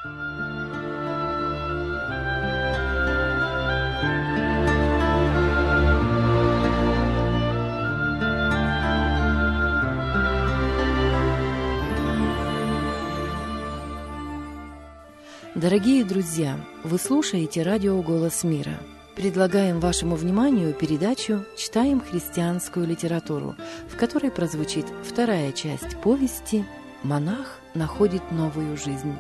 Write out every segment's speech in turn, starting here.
Дорогие друзья, вы слушаете радио «Голос мира». Предлагаем вашему вниманию передачу «Читаем христианскую литературу», в которой прозвучит вторая часть повести «Монах находит новую жизнь».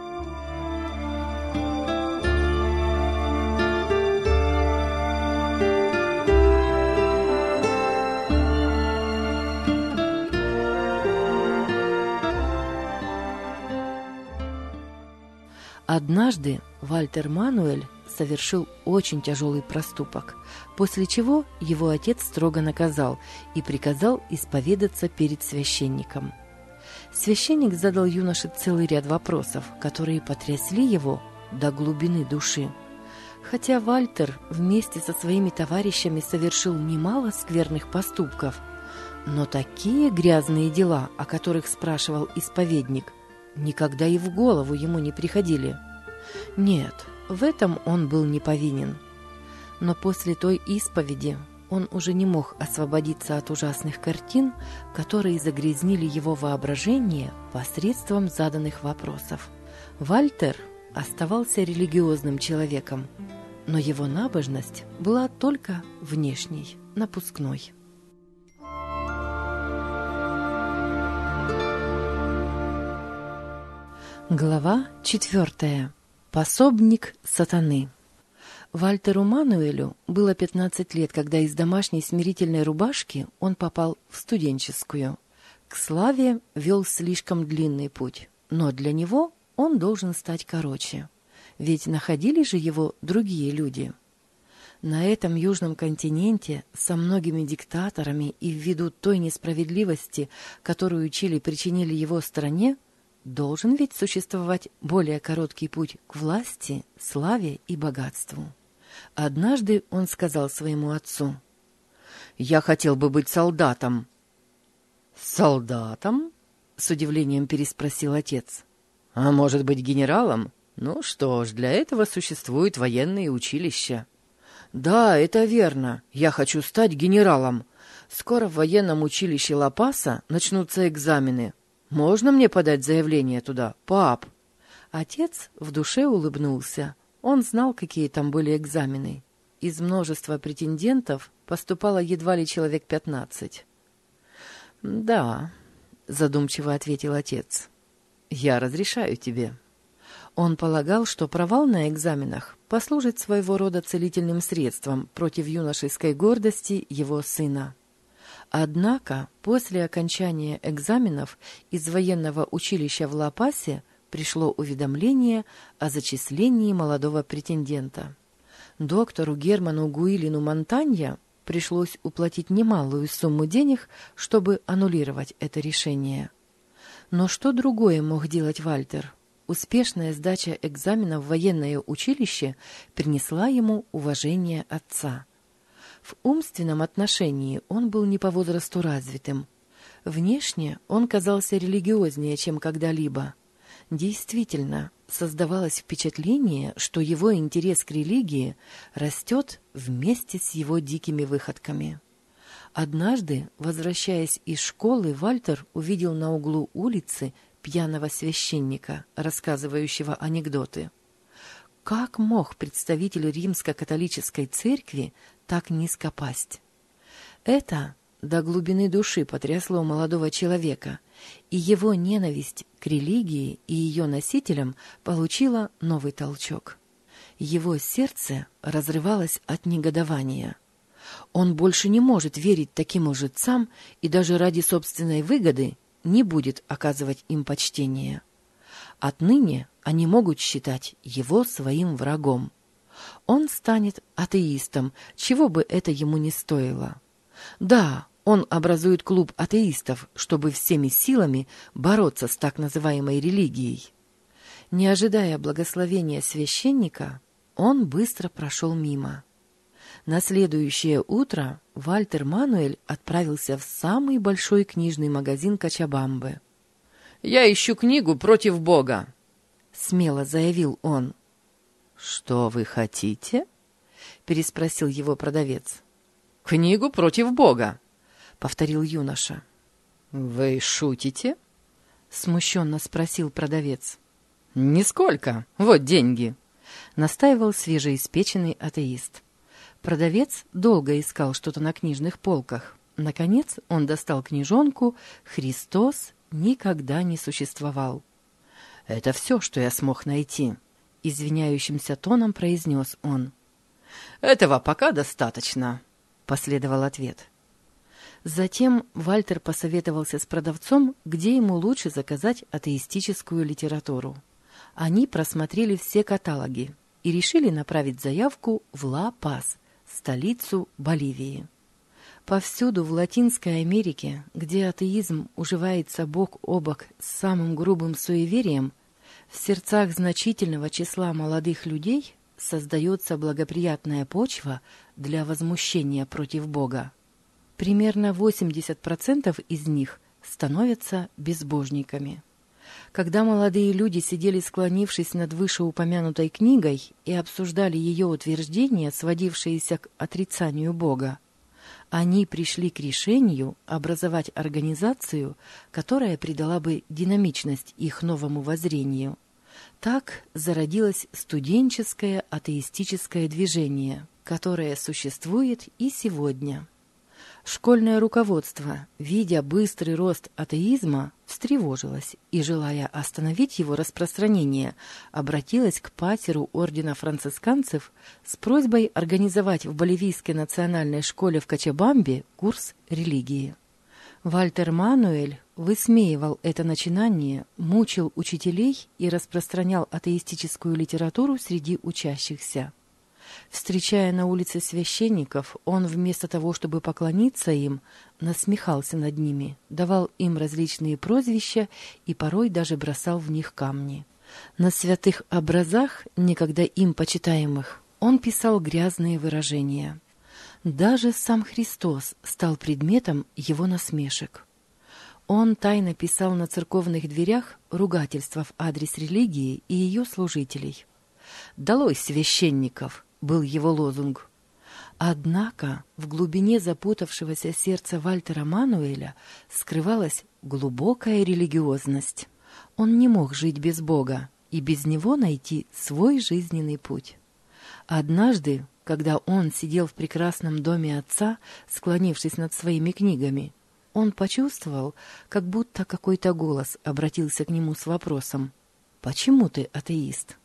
Однажды Вальтер Мануэль совершил очень тяжелый проступок, после чего его отец строго наказал и приказал исповедаться перед священником. Священник задал юноше целый ряд вопросов, которые потрясли его до глубины души. Хотя Вальтер вместе со своими товарищами совершил немало скверных поступков, но такие грязные дела, о которых спрашивал исповедник, никогда и в голову ему не приходили. Нет, в этом он был не повинен. Но после той исповеди он уже не мог освободиться от ужасных картин, которые загрязнили его воображение посредством заданных вопросов. Вальтер оставался религиозным человеком, но его набожность была только внешней, напускной. Глава 4. Пособник сатаны. Вальтеру Мануэлю было 15 лет, когда из домашней смирительной рубашки он попал в студенческую. К славе вел слишком длинный путь, но для него он должен стать короче. Ведь находили же его другие люди. На этом южном континенте со многими диктаторами и ввиду той несправедливости, которую Чили причинили его стране, должен ведь существовать более короткий путь к власти, славе и богатству. Однажды он сказал своему отцу: «Я хотел бы быть солдатом». «Солдатом?» — с удивлением переспросил отец. «А может быть, генералом? Ну что ж, для этого существуют военные училища». «Да, это верно. Я хочу стать генералом. Скоро в военном училище Ла-Паса начнутся экзамены. Можно мне подать заявление туда, пап?» Отец в душе улыбнулся. Он знал, какие там были экзамены. Из множества претендентов поступало едва ли человек 15. «Да», — задумчиво ответил отец, — «я разрешаю тебе». Он полагал, что провал на экзаменах послужит своего рода целительным средством против юношеской гордости его сына. Однако после окончания экзаменов из военного училища в Ла-Пасе пришло уведомление о зачислении молодого претендента. Доктору Герману Гуилину Монтанья пришлось уплатить немалую сумму денег, чтобы аннулировать это решение. Но что другое мог делать Вальтер? Успешная сдача экзамена в военное училище принесла ему уважение отца. В умственном отношении он был не по возрасту развитым. Внешне он казался религиознее, чем когда-либо. Действительно, создавалось впечатление, что его интерес к религии растет вместе с его дикими выходками. Однажды, возвращаясь из школы, Вальтер увидел на углу улицы пьяного священника, рассказывающего анекдоты. Как мог представитель римско-католической церкви так низко пасть? Это до глубины души потрясло молодого человека, и его ненависть к религии и ее носителям получила новый толчок. Его сердце разрывалось от негодования. Он больше не может верить таким лжецам и даже ради собственной выгоды не будет оказывать им почтение. Отныне они могут считать его своим врагом. Он станет атеистом, чего бы это ему ни стоило. Да, он образует клуб атеистов, чтобы всеми силами бороться с так называемой религией. Не ожидая благословения священника, он быстро прошел мимо. На следующее утро Вальтер Мануэль отправился в самый большой книжный магазин Кочабамбы. «Я ищу книгу «Против Бога». — смело заявил он. «Что вы хотите?» — переспросил его продавец. «Книгу против Бога», — повторил юноша. «Вы шутите?» — смущенно спросил продавец. «Нисколько. Вот деньги», — настаивал свежеиспеченный атеист. Продавец долго искал что-то на книжных полках. Наконец он достал книжонку «Христос никогда не существовал». «Это все, что я смог найти», — извиняющимся тоном произнес он. «Этого пока достаточно», — последовал ответ. Затем Вальтер посоветовался с продавцом, где ему лучше заказать атеистическую литературу. Они просмотрели все каталоги и решили направить заявку в Ла-Пас, столицу Боливии. Повсюду в Латинской Америке, где атеизм уживается бок о бок с самым грубым суеверием, в сердцах значительного числа молодых людей создается благоприятная почва для возмущения против Бога. Примерно 80% из них становятся безбожниками. Когда молодые люди сидели, склонившись над вышеупомянутой книгой, и обсуждали ее утверждения, сводившиеся к отрицанию Бога, они пришли к решению образовать организацию, которая придала бы динамичность их новому воззрению. Так зародилось студенческое атеистическое движение, которое существует и сегодня. Школьное руководство, видя быстрый рост атеизма, встревожилось и, желая остановить его распространение, обратилось к патеру ордена францисканцев с просьбой организовать в Боливийской национальной школе в Кочабамбе курс религии. Вальтер Мануэль высмеивал это начинание, мучил учителей и распространял атеистическую литературу среди учащихся. Встречая на улице священников, он вместо того, чтобы поклониться им, насмехался над ними, давал им различные прозвища и порой даже бросал в них камни. На святых образах, некогда им почитаемых, он писал грязные выражения. Даже сам Христос стал предметом его насмешек. Он тайно писал на церковных дверях ругательства в адрес религии и ее служителей. «Долой священников!» был его лозунг. Однако в глубине запутавшегося сердца Вальтера Мануэля скрывалась глубокая религиозность. Он не мог жить без Бога и без него найти свой жизненный путь. Однажды, когда он сидел в прекрасном доме отца, склонившись над своими книгами, он почувствовал, как будто какой-то голос обратился к нему с вопросом: «Почему ты атеист?»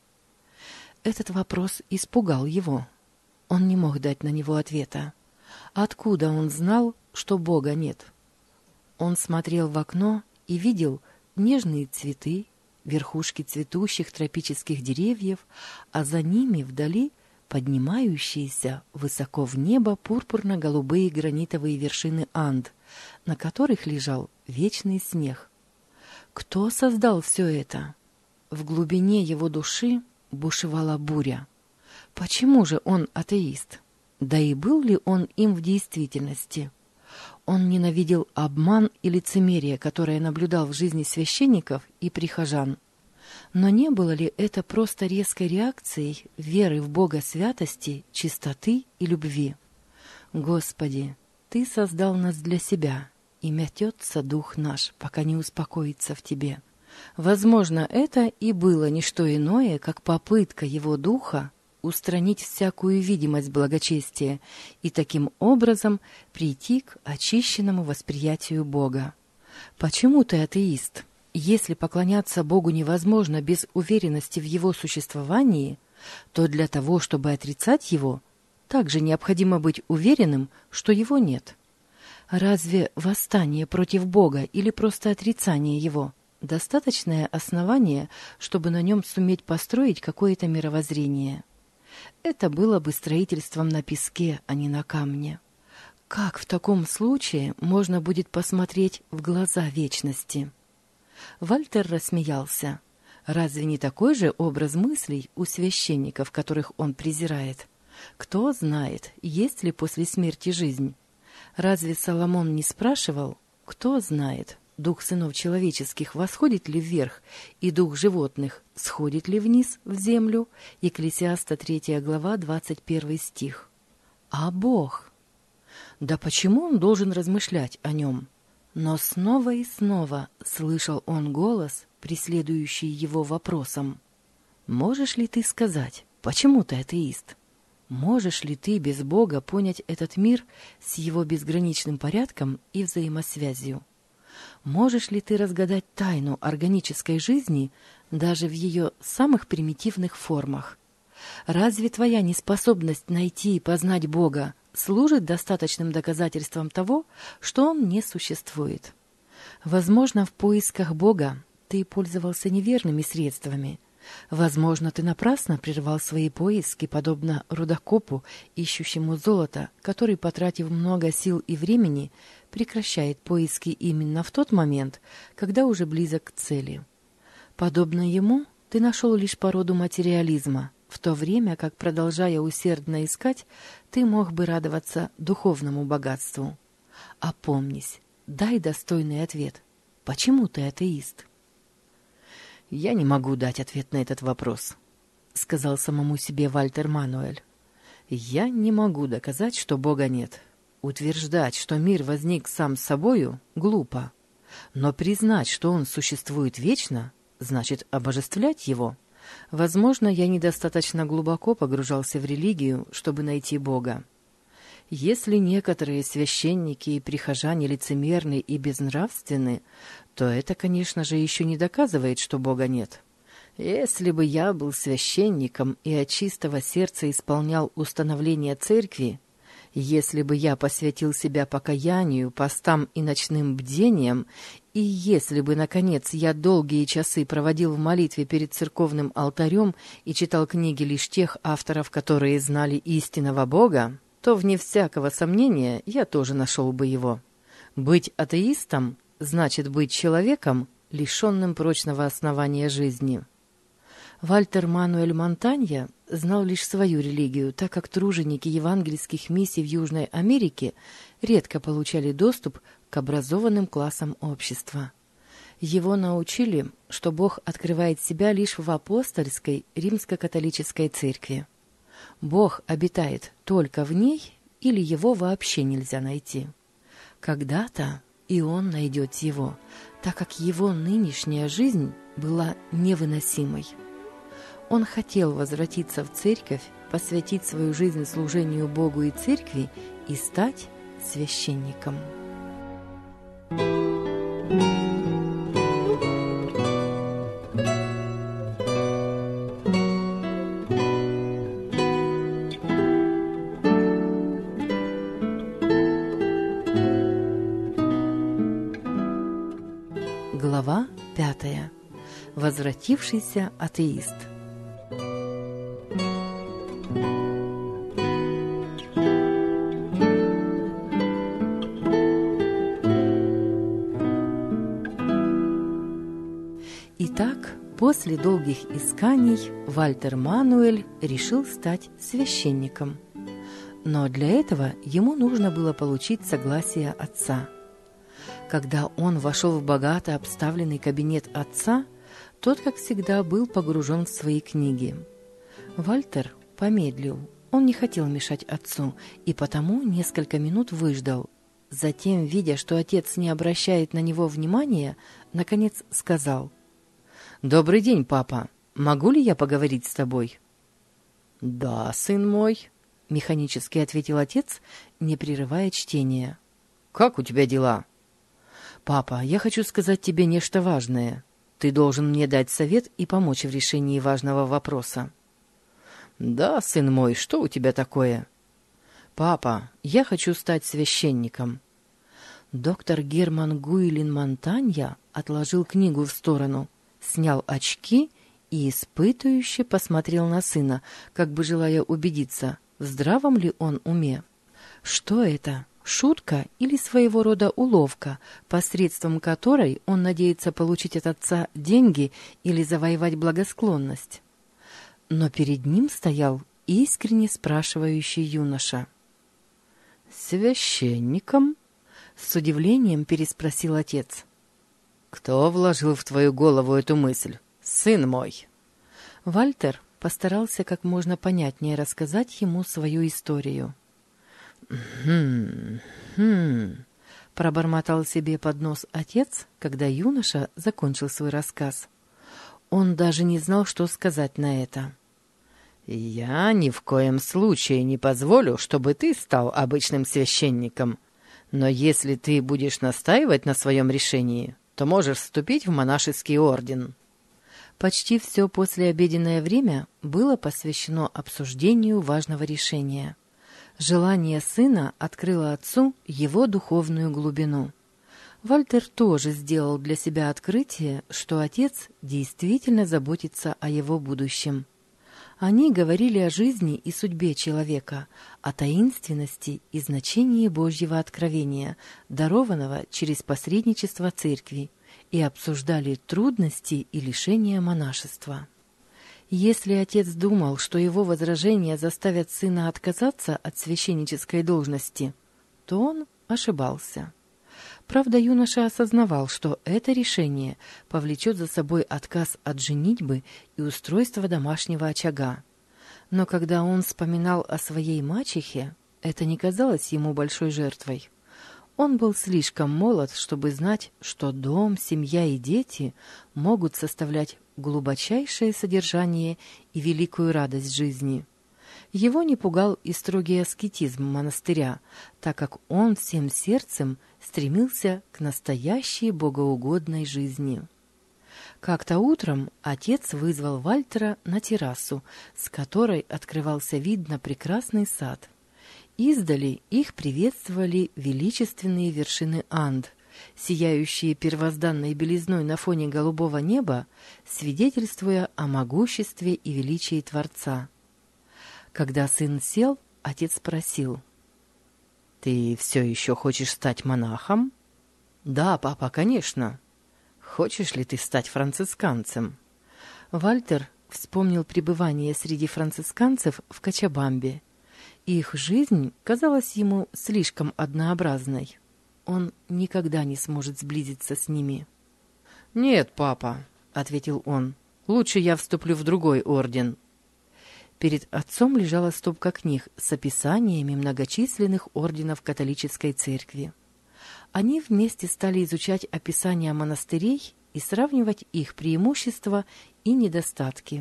Этот вопрос испугал его. Он не мог дать на него ответа. Откуда он знал, что Бога нет? Он смотрел в окно и видел нежные цветы, верхушки цветущих тропических деревьев, а за ними вдали поднимающиеся высоко в небо пурпурно-голубые гранитовые вершины Анд, на которых лежал вечный снег. Кто создал все это? В глубине его души бушевала буря. Почему же он атеист? Да и был ли он им в действительности? Он ненавидел обман и лицемерие, которое наблюдал в жизни священников и прихожан. Но не было ли это просто резкой реакцией веры в Бога святости, чистоты и любви? «Господи, Ты создал нас для себя, и мятется дух наш, пока не успокоится в Тебе». Возможно, это и было не что иное, как попытка его духа устранить всякую видимость благочестия и таким образом прийти к очищенному восприятию Бога. Почему ты атеист? Если поклоняться Богу невозможно без уверенности в Его существовании, то для того, чтобы отрицать Его, также необходимо быть уверенным, что Его нет. Разве восстание против Бога или просто отрицание Его – достаточное основание, чтобы на нем суметь построить какое-то мировоззрение? Это было бы строительством на песке, а не на камне. Как в таком случае можно будет посмотреть в глаза вечности? Вальтер рассмеялся. Разве не такой же образ мыслей у священников, которых он презирает? Кто знает, есть ли после смерти жизнь? Разве Соломон не спрашивал, кто знает, дух сынов человеческих восходит ли вверх, и дух животных сходит ли вниз в землю? Екклесиаста 3 глава, 21 стих. А Бог? Да почему он должен размышлять о нем? Но снова и снова слышал он голос, преследующий его вопросом. Можешь ли ты сказать, почему ты атеист? Можешь ли ты без Бога понять этот мир с его безграничным порядком и взаимосвязью? Можешь ли ты разгадать тайну органической жизни даже в ее самых примитивных формах? Разве твоя неспособность найти и познать Бога служит достаточным доказательством того, что Он не существует? Возможно, в поисках Бога ты пользовался неверными средствами. Возможно, ты напрасно прервал свои поиски, подобно рудокопу, ищущему золото, который, потратив много сил и времени, прекращает поиски именно в тот момент, когда уже близок к цели. Подобно ему, ты нашел лишь породу материализма, в то время как, продолжая усердно искать, ты мог бы радоваться духовному богатству. Опомнись, дай достойный ответ. Почему ты атеист? «Я не могу дать ответ на этот вопрос», — сказал самому себе Вальтер Мануэль. «Я не могу доказать, что Бога нет. Утверждать, что мир возник сам собою, глупо. Но признать, что Он существует вечно, значит обожествлять Его. Возможно, я недостаточно глубоко погружался в религию, чтобы найти Бога. Если некоторые священники и прихожане лицемерны и безнравственны, то это, конечно же, еще не доказывает, что Бога нет. Если бы я был священником и от чистого сердца исполнял установления церкви, если бы я посвятил себя покаянию, постам и ночным бдениям, и если бы, наконец, я долгие часы проводил в молитве перед церковным алтарем и читал книги лишь тех авторов, которые знали истинного Бога, то, вне всякого сомнения, я тоже нашел бы его. Быть атеистом значит быть человеком, лишенным прочного основания жизни. Вальтер Мануэль Монтанья знал лишь свою религию, так как труженики евангельских миссий в Южной Америке редко получали доступ к образованным классам общества. Его научили, что Бог открывает себя лишь в апостольской римско-католической церкви. Бог обитает только в ней или его вообще нельзя найти? Когда-то и он найдет его, так как его нынешняя жизнь была невыносимой. Он хотел возвратиться в церковь, посвятить свою жизнь служению Богу и церкви и стать священником. Глава 5. Возвратившийся атеист. Итак, после долгих исканий Вальтер Мануэль решил стать священником. Но для этого ему нужно было получить согласие отца. Когда он вошел в богато обставленный кабинет отца, тот, как всегда, был погружен в свои книги. Вальтер помедлил, он не хотел мешать отцу, и потому несколько минут выждал. Затем, видя, что отец не обращает на него внимания, наконец сказал: «Добрый день, папа. Могу ли я поговорить с тобой?» «Да, сын мой», — механически ответил отец, не прерывая чтения. «Как у тебя дела?» «Папа, я хочу сказать тебе нечто важное. Ты должен мне дать совет и помочь в решении важного вопроса». «Да, сын мой, что у тебя такое?» «Папа, я хочу стать священником». Доктор Герман Гуйлин Монтанья отложил книгу в сторону, снял очки и испытующе посмотрел на сына, как бы желая убедиться, в здравом ли он уме. Что это? Шутка или своего рода уловка, посредством которой он надеется получить от отца деньги или завоевать благосклонность? Но перед ним стоял искренне спрашивающий юноша. «Священником?» — с удивлением переспросил отец. «Кто вложил в твою голову эту мысль, сын мой?» Вальтер постарался как можно понятнее рассказать ему свою историю. Пробормотал себе под нос отец, когда юноша закончил свой рассказ. Он даже не знал, что сказать на это. «Я ни в коем случае не позволю, чтобы ты стал обычным священником. Но если ты будешь настаивать на своем решении, то можешь вступить в монашеский орден». Почти все послеобеденное время было посвящено обсуждению важного решения. Желание сына открыло отцу его духовную глубину. Вальтер тоже сделал для себя открытие, что отец действительно заботится о его будущем. Они говорили о жизни и судьбе человека, о таинственности и значении Божьего откровения, дарованного через посредничество церкви, и обсуждали трудности и лишения монашества. Если отец думал, что его возражения заставят сына отказаться от священнической должности, то он ошибался. Правда, юноша осознавал, что это решение повлечет за собой отказ от женитьбы и устройства домашнего очага. Но когда он вспоминал о своей мачехе, это не казалось ему большой жертвой. Он был слишком молод, чтобы знать, что дом, семья и дети могут составлять глубочайшее содержание и великую радость жизни. Его не пугал и строгий аскетизм монастыря, так как он всем сердцем стремился к настоящей богоугодной жизни. Как-то утром отец вызвал Вальтера на террасу, с которой открывался вид на прекрасный сад. Издали их приветствовали величественные вершины Анд, сияющие первозданной белизной на фоне голубого неба, свидетельствуя о могуществе и величии Творца. Когда сын сел, отец спросил: «Ты все еще хочешь стать монахом?» «Да, папа, конечно. Хочешь ли ты стать францисканцем?» Вальтер вспомнил пребывание среди францисканцев в Кочабамбе. Их жизнь казалась ему слишком однообразной. Он никогда не сможет сблизиться с ними. «Нет, папа», — ответил он, — «лучше я вступлю в другой орден». Перед отцом лежала стопка книг с описаниями многочисленных орденов католической церкви. Они вместе стали изучать описания монастырей и сравнивать их преимущества и недостатки.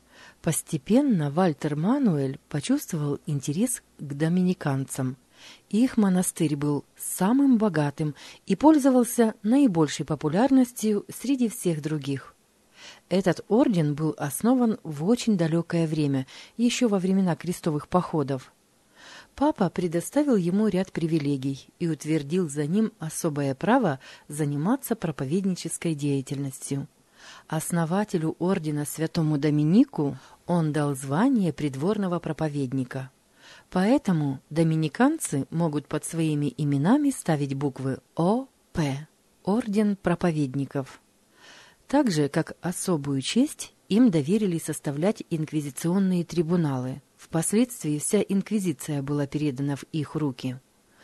Постепенно Вальтер Мануэль почувствовал интерес к доминиканцам. Их монастырь был самым богатым и пользовался наибольшей популярностью среди всех других. Этот орден был основан в очень далекое время, еще во времена крестовых походов. Папа предоставил ему ряд привилегий и утвердил за ним особое право заниматься проповеднической деятельностью. Основателю ордена святому Доминику он дал звание придворного проповедника. Поэтому доминиканцы могут под своими именами ставить буквы О.П. – Орден проповедников. Так же, как особую честь, им доверили составлять инквизиционные трибуналы. Впоследствии вся инквизиция была передана в их руки.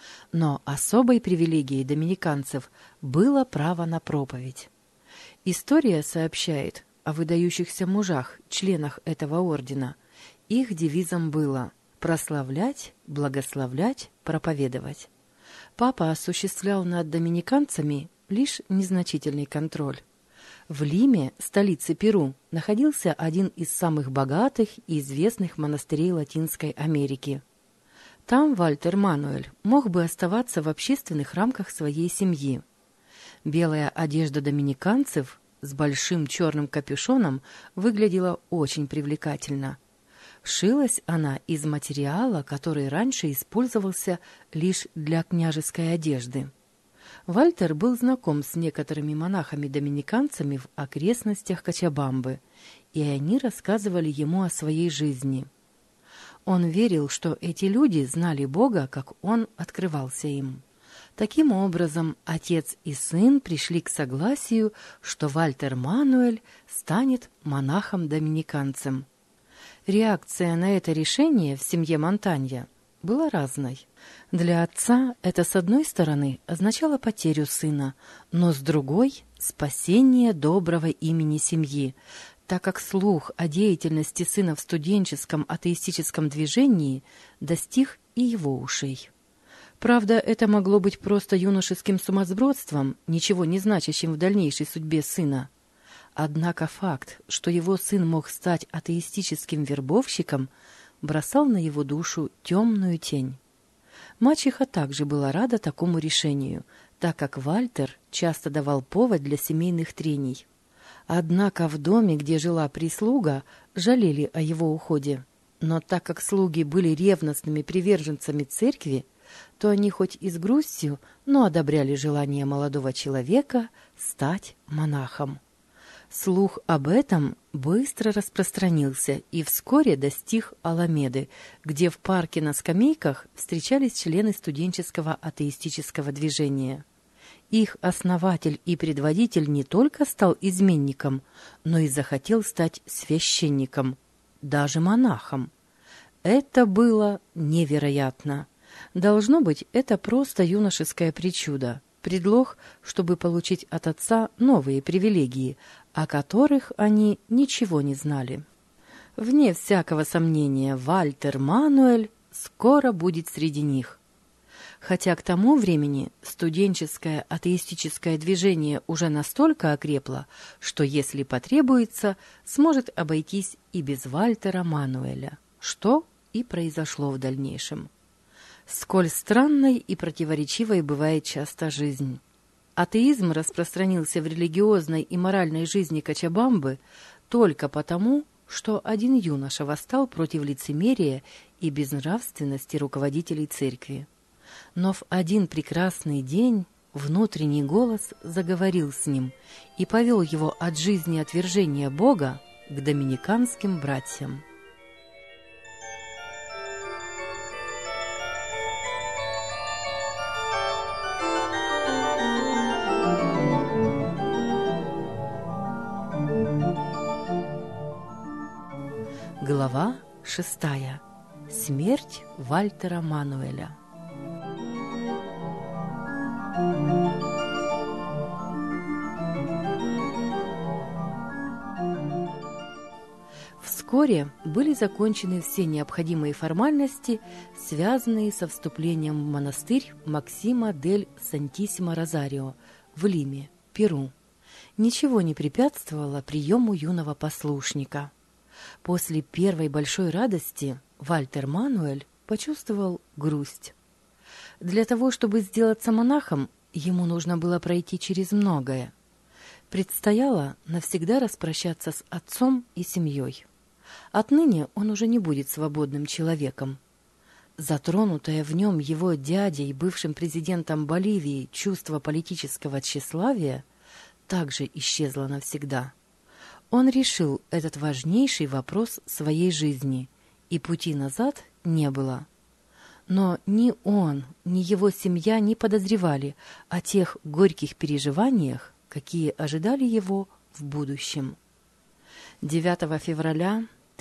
Но особой привилегией доминиканцев было право на проповедь. История сообщает о выдающихся мужах, членах этого ордена. Их девизом было «прославлять, благословлять, проповедовать». Папа осуществлял над доминиканцами лишь незначительный контроль. В Лиме, столице Перу, находился один из самых богатых и известных монастырей Латинской Америки. Там Вальтер Мануэль мог бы оставаться в общественных рамках своей семьи. Белая одежда доминиканцев с большим черным капюшоном выглядела очень привлекательно. Шилась она из материала, который раньше использовался лишь для княжеской одежды. Вальтер был знаком с некоторыми монахами-доминиканцами в окрестностях Кочабамбы, и они рассказывали ему о своей жизни. Он верил, что эти люди знали Бога, как Он открывался им. Таким образом, отец и сын пришли к согласию, что Вальтер Мануэль станет монахом-доминиканцем. Реакция на это решение в семье Монтанья была разной. Для отца это, с одной стороны, означало потерю сына, но с другой – спасение доброго имени семьи, так как слух о деятельности сына в студенческом атеистическом движении достиг и его ушей. Правда, это могло быть просто юношеским сумасбродством, ничего не значащим в дальнейшей судьбе сына. Однако факт, что его сын мог стать атеистическим вербовщиком, бросал на его душу темную тень. Мачеха также была рада такому решению, так как Вальтер часто давал повод для семейных трений. Однако в доме, где жила прислуга, жалели о его уходе. Но так как слуги были ревностными приверженцами церкви, то они хоть и с грустью, но одобряли желание молодого человека стать монахом. Слух об этом быстро распространился и вскоре достиг Аламеды, где в парке на скамейках встречались члены студенческого атеистического движения. Их основатель и предводитель не только стал изменником, но и захотел стать священником, даже монахом. Это было невероятно. Должно быть, это просто юношеская причуда, предлог, чтобы получить от отца новые привилегии, о которых они ничего не знали. Вне всякого сомнения, Вальтер Мануэль скоро будет среди них. Хотя к тому времени студенческое атеистическое движение уже настолько окрепло, что, если потребуется, сможет обойтись и без Вальтера Мануэля, что и произошло в дальнейшем. Сколь странной и противоречивой бывает часто жизнь. Атеизм распространился в религиозной и моральной жизни Кочабамбы только потому, что один юноша восстал против лицемерия и безнравственности руководителей церкви. Но в один прекрасный день внутренний голос заговорил с ним и повел его от жизни отвержения Бога к доминиканским братьям. Глава 6. Смерть Вальтера Мануэля. Вскоре были закончены все необходимые формальности, связанные со вступлением в монастырь Максима дель Сантиссимо Розарио в Лиме, Перу. Ничего не препятствовало приему юного послушника. После первой большой радости Вальтер Мануэль почувствовал грусть. Для того, чтобы сделаться монахом, ему нужно было пройти через многое. Предстояло навсегда распрощаться с отцом и семьей. Отныне он уже не будет свободным человеком. Затронутое в нем его дядей, бывшим президентом Боливии, чувство политического тщеславия также исчезло навсегда. Он решил этот важнейший вопрос своей жизни, и пути назад не было. Но ни он, ни его семья не подозревали о тех горьких переживаниях, какие ожидали его в будущем. 9 февраля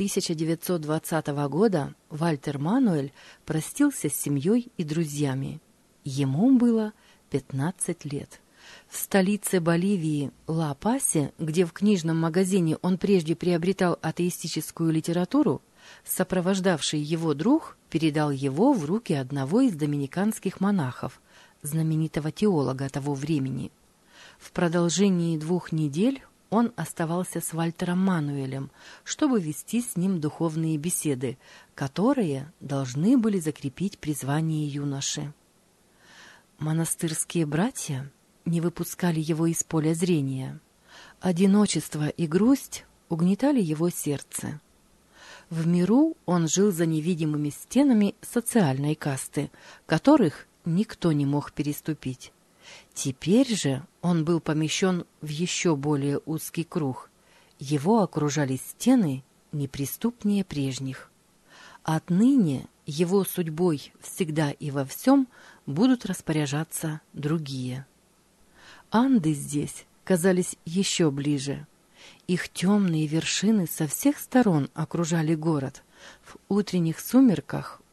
1920 года Вальтер Мануэль простился с семьей и друзьями. Ему было 15 лет. В столице Боливии Ла-Пасе, где в книжном магазине он прежде приобретал атеистическую литературу, сопровождавший его друг передал его в руки одного из доминиканских монахов, знаменитого теолога того времени. В продолжении 2 недель он оставался с Вальтером Мануэлем, чтобы вести с ним духовные беседы, которые должны были закрепить призвание юноши. Монастырские братья не выпускали его из поля зрения. Одиночество и грусть угнетали его сердце. В миру он жил за невидимыми стенами социальной касты, которых никто не мог переступить. Теперь же он был помещен в еще более узкий круг. Его окружали стены неприступнее прежних. Отныне его судьбой всегда и во всем будут распоряжаться другие. Анды здесь казались еще ближе. Их темные вершины со всех сторон окружали город. В утренних сумерках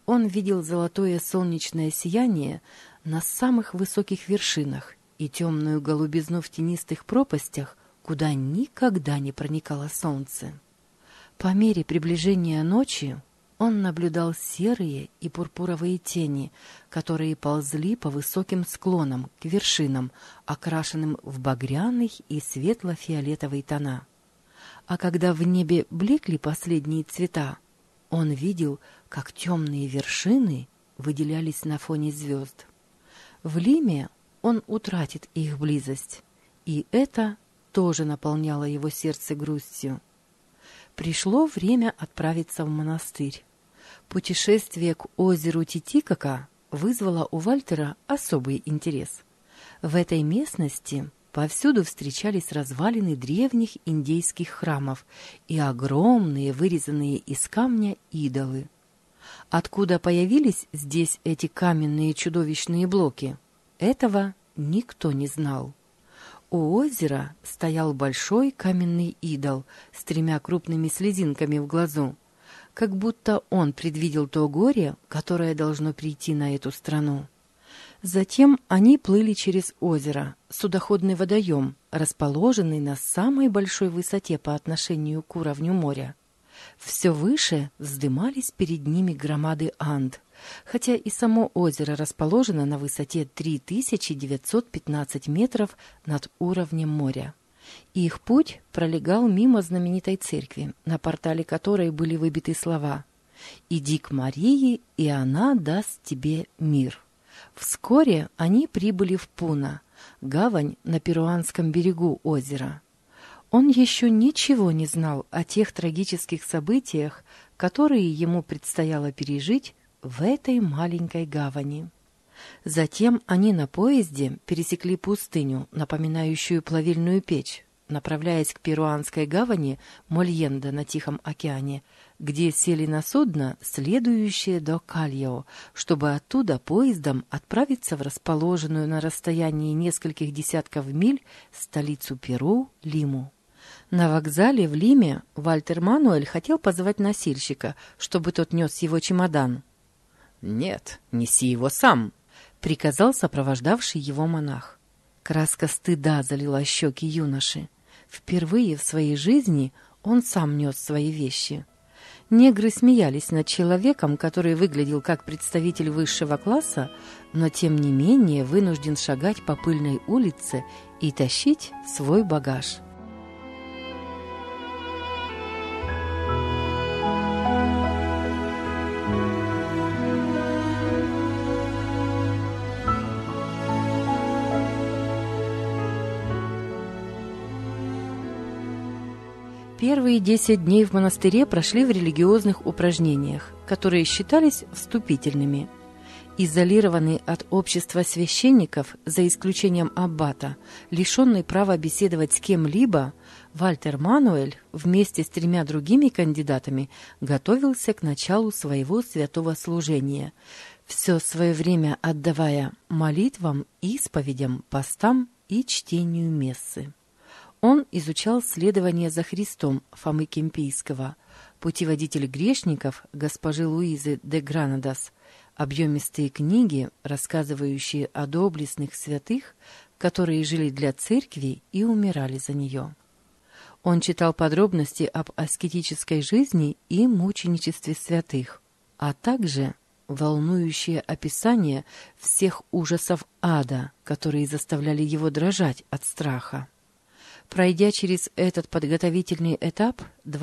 он видел золотое солнечное сияние на самых высоких вершинах и темную голубизну в тенистых пропастях, куда никогда не проникало солнце. По мере приближения ночи он наблюдал серые и пурпуровые тени, которые ползли по высоким склонам к вершинам, окрашенным в багряный и светло-фиолетовый тона. А когда в небе блекли последние цвета, он видел, как темные вершины выделялись на фоне звезд. В Лиме он утратит их близость, и это тоже наполняло его сердце грустью. Пришло время отправиться в монастырь. Путешествие к озеру Титикака вызвало у Вальтера особый интерес. В этой местности повсюду встречались развалины древних индейских храмов и огромные, вырезанные из камня, идолы. Откуда появились здесь эти каменные чудовищные блоки, этого никто не знал. У озера стоял большой каменный идол с 3 крупными слезинками в глазу, как будто он предвидел то горе, которое должно прийти на эту страну. Затем они плыли через озеро, судоходный водоем, расположенный на самой большой высоте по отношению к уровню моря. Все выше вздымались перед ними громады Анд, хотя и само озеро расположено на высоте 3915 метров над уровнем моря. Их путь пролегал мимо знаменитой церкви, на портале которой были выбиты слова «Иди к Марии, и она даст тебе мир». Вскоре они прибыли в Пуна, гавань на перуанском берегу озера. Он еще ничего не знал о тех трагических событиях, которые ему предстояло пережить в этой маленькой гавани. Затем они на поезде пересекли пустыню, напоминающую плавильную печь, направляясь к перуанской гавани Мольенда на Тихом океане, где сели на судно, следующее до Кальяо, чтобы оттуда поездом отправиться в расположенную на расстоянии нескольких десятков миль столицу Перу Лиму. На вокзале в Лиме Вальтер Мануэль хотел позвать носильщика, чтобы тот нес его чемодан. «Нет, неси его сам», — приказал сопровождавший его монах. Краска стыда залила щеки юноши. Впервые в своей жизни он сам нес свои вещи. Негры смеялись над человеком, который выглядел как представитель высшего класса, но тем не менее вынужден шагать по пыльной улице и тащить свой багаж. Первые 10 дней в монастыре прошли в религиозных упражнениях, которые считались вступительными. Изолированный от общества священников, за исключением аббата, лишенный права беседовать с кем-либо, Вальтер Мануэль вместе с 3 другими кандидатами готовился к началу своего святого служения, все свое время отдавая молитвам, исповедям, постам и чтению мессы. Он изучал следование за Христом Фомы Кемпийского, путеводитель грешников госпожи Луизы де Гранадас, объемистые книги, рассказывающие о доблестных святых, которые жили для церкви и умирали за нее. Он читал подробности об аскетической жизни и мученичестве святых, а также волнующее описание всех ужасов ада, которые заставляли его дрожать от страха. Пройдя через этот подготовительный этап,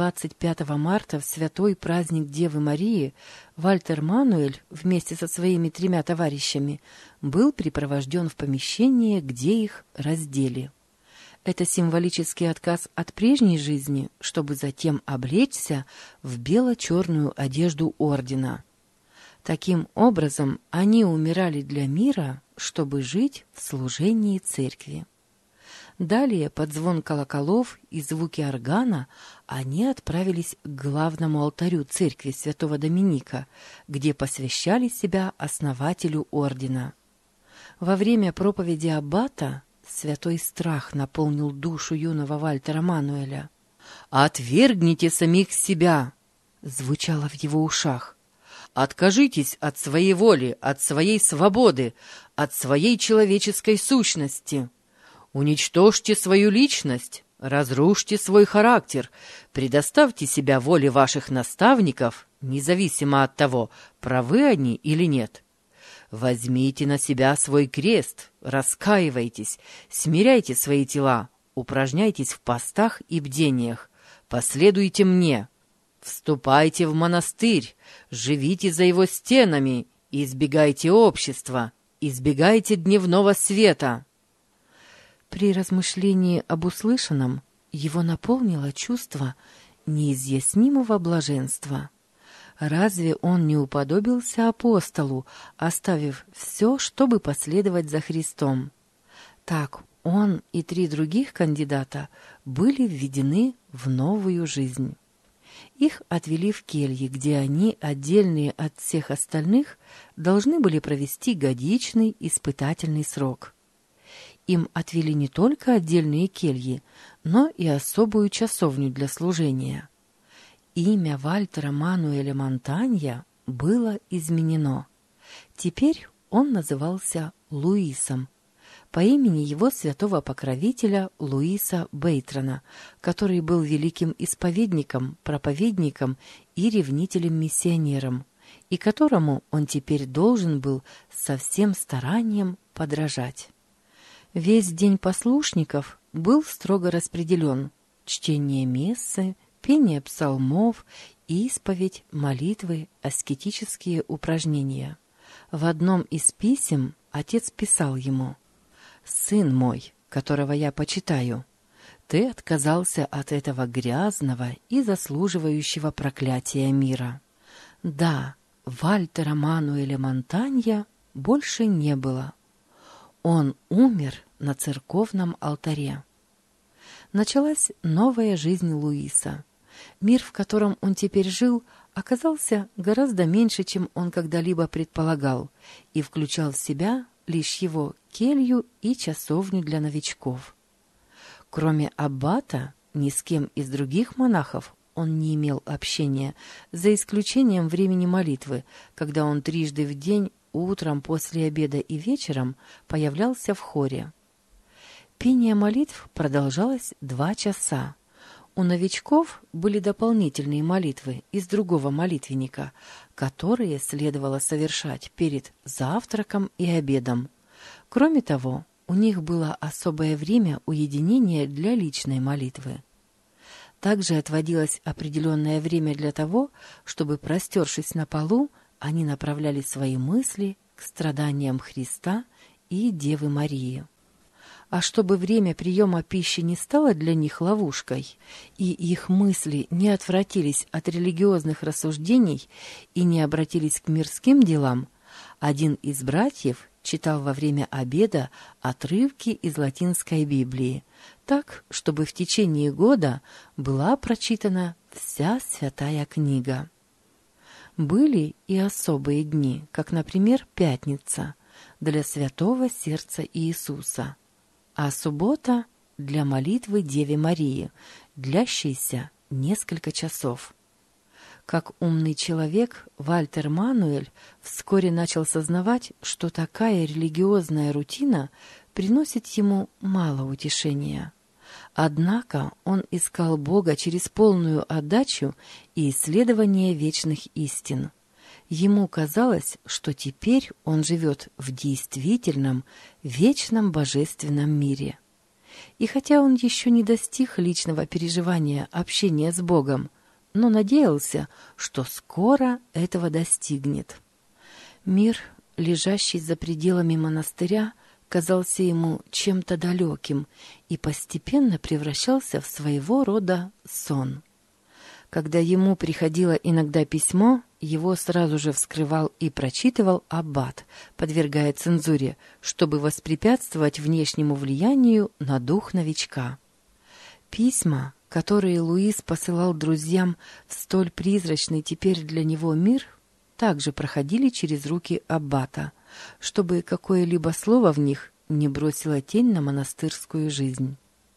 25 марта в святой праздник Девы Марии, Вальтер Мануэль вместе со своими 3 товарищами был припровожден в помещение, где их раздели. Это символический отказ от прежней жизни, чтобы затем облечься в бело-черную одежду ордена. Таким образом, они умирали для мира, чтобы жить в служении церкви. Далее, под звон колоколов и звуки органа, они отправились к главному алтарю церкви святого Доминика, где посвящали себя основателю ордена. Во время проповеди аббата святой страх наполнил душу юного Вальтера Мануэля. «Отвергните самих себя!» — звучало в его ушах. Откажитесь от своей воли, от своей свободы, от своей человеческой сущности. Уничтожьте свою личность, разрушьте свой характер, предоставьте себя воле ваших наставников, независимо от того, правы они или нет. Возьмите на себя свой крест, раскаивайтесь, смиряйте свои тела, упражняйтесь в постах и бдениях, последуйте мне. Вступайте в монастырь, живите за его стенами, избегайте общества, избегайте дневного света». При размышлении об услышанном его наполнило чувство неизъяснимого блаженства. Разве он не уподобился апостолу, оставив все, чтобы последовать за Христом? Так он и 3 других кандидата были введены в новую жизнь. Их отвели в кельи, где они, отдельные от всех остальных, должны были провести годичный испытательный срок. Им отвели не только отдельные кельи, но и особую часовню для служения. Имя Вальтера Мануэля Монтанья было изменено. Теперь он назывался Луисом, по имени его святого покровителя Луиса Бейтрона, который был великим исповедником, проповедником и ревнителем-миссионером, и которому он теперь должен был со всем старанием подражать. Весь день послушников был строго распределен: чтение мессы, пение псалмов, исповедь, молитвы, аскетические упражнения. В одном из писем отец писал ему: «Сын мой, которого я почитаю, ты отказался от этого грязного и заслуживающего проклятия мира». Да, Вальтера Мануэля Монтанья больше не было. Он умер на церковном алтаре. Началась новая жизнь Луиса. Мир, в котором он теперь жил, оказался гораздо меньше, чем он когда-либо предполагал, и включал в себя лишь его келью и часовню для новичков. Кроме аббата, ни с кем из других монахов он не имел общения, за исключением времени молитвы, когда он 3 раза в день, утром, после обеда и вечером, появлялся в хоре. Пение молитв продолжалось 2 часа. У новичков были дополнительные молитвы из другого молитвенника, которые следовало совершать перед завтраком и обедом. Кроме того, у них было особое время уединения для личной молитвы. Также отводилось определенное время для того, чтобы, простершись на полу, они направляли свои мысли к страданиям Христа и Девы Марии. А чтобы время приема пищи не стало для них ловушкой, и их мысли не отвратились от религиозных рассуждений и не обратились к мирским делам, один из братьев читал во время обеда отрывки из латинской Библии, так, чтобы в течение года была прочитана вся святая книга. Были и особые дни, как, например, пятница для святого сердца Иисуса, а суббота для молитвы Деве Марии, длящейся несколько часов. Как умный человек, Вальтер Мануэль вскоре начал сознавать, что такая религиозная рутина приносит ему мало утешения. Однако он искал Бога через полную отдачу и исследование вечных истин. Ему казалось, что теперь он живет в действительном, вечном божественном мире. И хотя он еще не достиг личного переживания общения с Богом, но надеялся, что скоро этого достигнет. Мир, лежащий за пределами монастыря, казался ему чем-то далеким и постепенно превращался в своего рода сон. Когда ему приходило иногда письмо, его сразу же вскрывал и прочитывал аббат, подвергая цензуре, чтобы воспрепятствовать внешнему влиянию на дух новичка. Письма, которые Луис посылал друзьям в столь призрачный теперь для него мир, также проходили через руки аббата, чтобы какое-либо слово в них не бросило тень на монастырскую жизнь.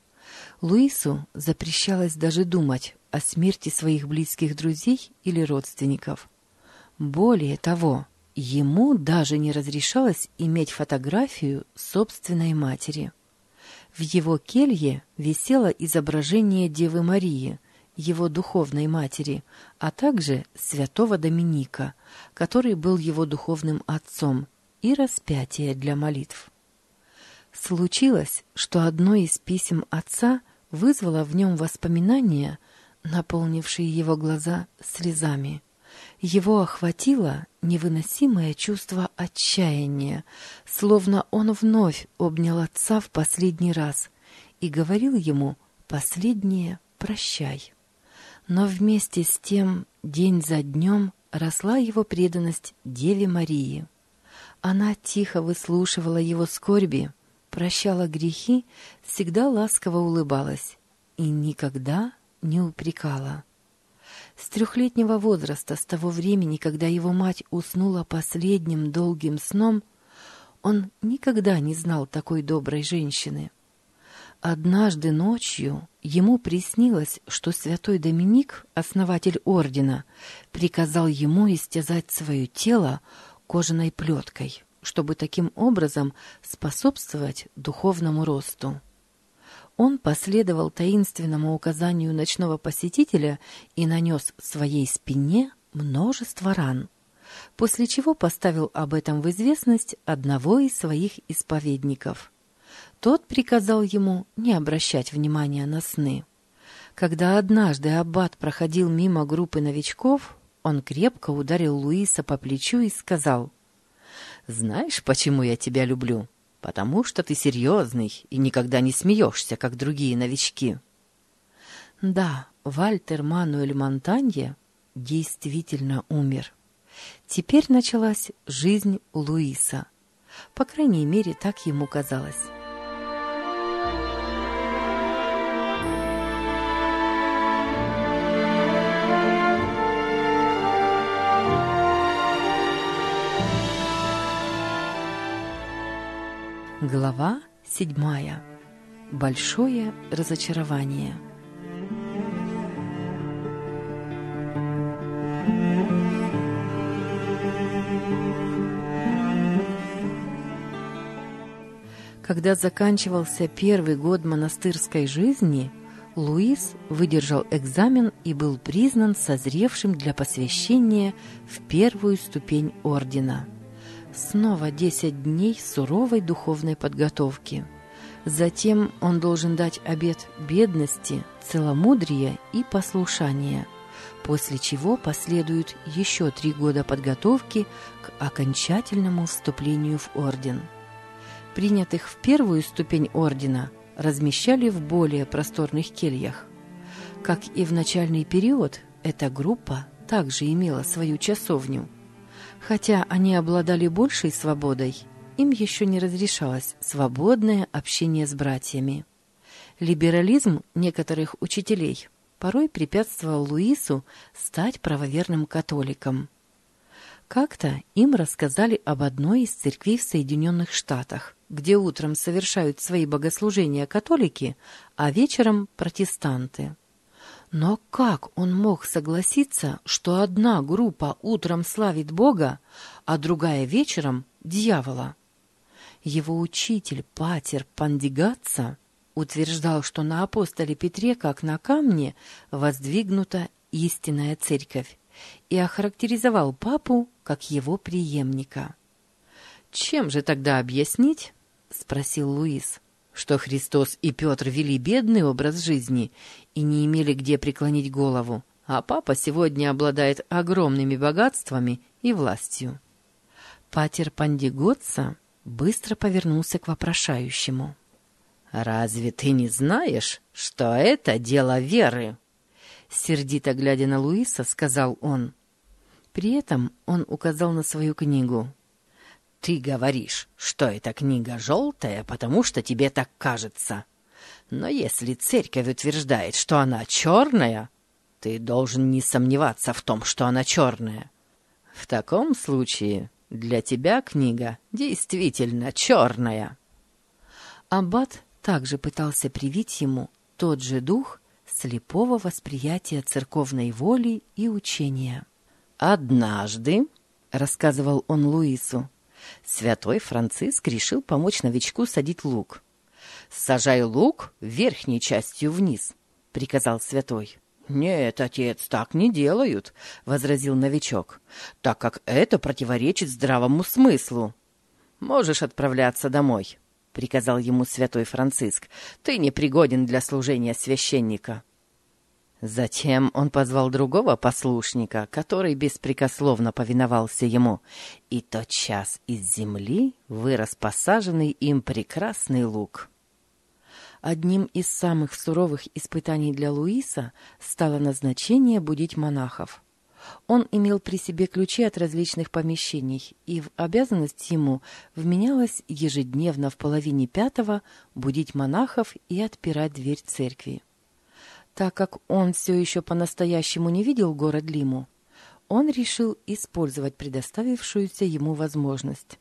Луису запрещалось даже думать о смерти своих близких друзей или родственников. Более того, ему даже не разрешалось иметь фотографию собственной матери. В его келье висело изображение Девы Марии, его духовной матери, а также святого Доминика, который был его духовным отцом, и распятие для молитв. Случилось, что одно из писем отца вызвало в нем воспоминания, наполнившие его глаза слезами. Его охватило невыносимое чувство отчаяния, словно он вновь обнял отца в последний раз и говорил ему последнее «прощай». Но вместе с тем день за днем росла его преданность Деве Марии. Она тихо выслушивала его скорби, прощала грехи, всегда ласково улыбалась и никогда не упрекала. С 3-летнего возраста, с того времени, когда его мать уснула последним долгим сном, он никогда не знал такой доброй женщины. Однажды ночью ему приснилось, что святой Доминик, основатель ордена, приказал ему истязать свое тело кожаной плеткой, чтобы таким образом способствовать духовному росту. Он последовал таинственному указанию ночного посетителя и нанес своей спине множество ран, после чего поставил об этом в известность одного из своих исповедников. Тот приказал ему не обращать внимания на сны. Когда однажды аббат проходил мимо группы новичков, он крепко ударил Луиса по плечу и сказал: «Знаешь, почему я тебя люблю? Потому что ты серьезный и никогда не смеешься, как другие новички». Да, Вальтер Мануэль Монтанье действительно умер. Теперь началась жизнь Луиса. По крайней мере, так ему казалось. Глава 7. Большое разочарование. Когда заканчивался первый год монастырской жизни, Луис выдержал экзамен и был признан созревшим для посвящения в первую ступень ордена. Снова 10 дней суровой духовной подготовки. Затем он должен дать обет бедности, целомудрия и послушания, после чего последуют еще 3 года подготовки к окончательному вступлению в орден. Принятых в первую ступень ордена размещали в более просторных кельях. Как и в начальный период, эта группа также имела свою часовню. Хотя они обладали большей свободой, им еще не разрешалось свободное общение с братьями. Либерализм некоторых учителей порой препятствовал Луису стать правоверным католиком. Как-то им рассказали об одной из церквей в Соединенных Штатах, где утром совершают свои богослужения католики, а вечером протестанты. Но как он мог согласиться, что одна группа утром славит Бога, а другая вечером — дьявола? Его учитель Патер Пандигатца утверждал, что на апостоле Петре, как на камне, воздвигнута истинная церковь, и охарактеризовал папу как его преемника. «Чем же тогда объяснить, — спросил Луис, — что Христос и Петр вели бедный образ жизни и не имели где преклонить голову, а папа сегодня обладает огромными богатствами и властью?» Патер Пандиготца быстро повернулся к вопрошающему. «Разве ты не знаешь, что это дело веры?» Сердито глядя на Луиса, сказал он. При этом он указал на свою книгу. «Ты говоришь, что эта книга желтая, потому что тебе так кажется. Но если церковь утверждает, что она черная, ты должен не сомневаться в том, что она черная. В таком случае для тебя книга действительно черная». Аббат также пытался привить ему тот же дух слепого восприятия церковной воли и учения. «Однажды, — рассказывал он Луису, — святой Франциск решил помочь новичку садить лук. «Сажай лук верхней частью вниз», — приказал святой. «Нет, отец, так не делают», — возразил новичок, «так как это противоречит здравому смыслу». «Можешь отправляться домой», — приказал ему святой Франциск. «Ты непригоден для служения священника». Затем он позвал другого послушника, который беспрекословно повиновался ему, и тотчас из земли вырос посаженный им прекрасный лук. Одним из самых суровых испытаний для Луиса стало назначение будить монахов. Он имел при себе ключи от различных помещений, и в обязанность ему вменялось ежедневно в 4:30 будить монахов и отпирать дверь церкви. Так как он все еще по-настоящему не видел город Лиму, он решил использовать предоставившуюся ему возможность.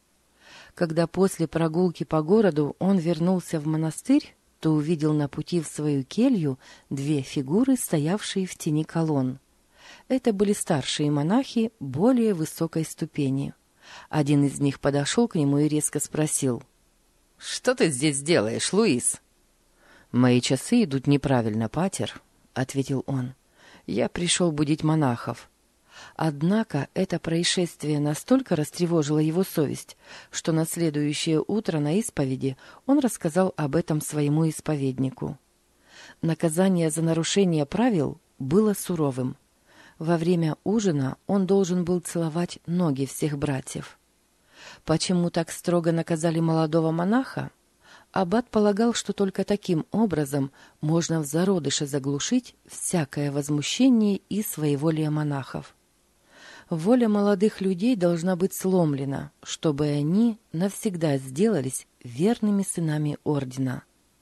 Когда после прогулки по городу он вернулся в монастырь, то увидел на пути в свою келью 2 фигуры, стоявшие в тени колонн. Это были старшие монахи более высокой ступени. Один из них подошел к нему и резко спросил: «Что ты здесь делаешь, Луис?» «Мои часы идут неправильно, патер», — ответил он. «Я пришел будить монахов». Однако это происшествие настолько растревожило его совесть, что на следующее утро на исповеди он рассказал об этом своему исповеднику. Наказание за нарушение правил было суровым. Во время ужина он должен был целовать ноги всех братьев. Почему так строго наказали молодого монаха? Аббат полагал, что только таким образом можно в зародыше заглушить всякое возмущение и своеволие монахов. Воля молодых людей должна быть сломлена, чтобы они навсегда сделались верными сынами ордена.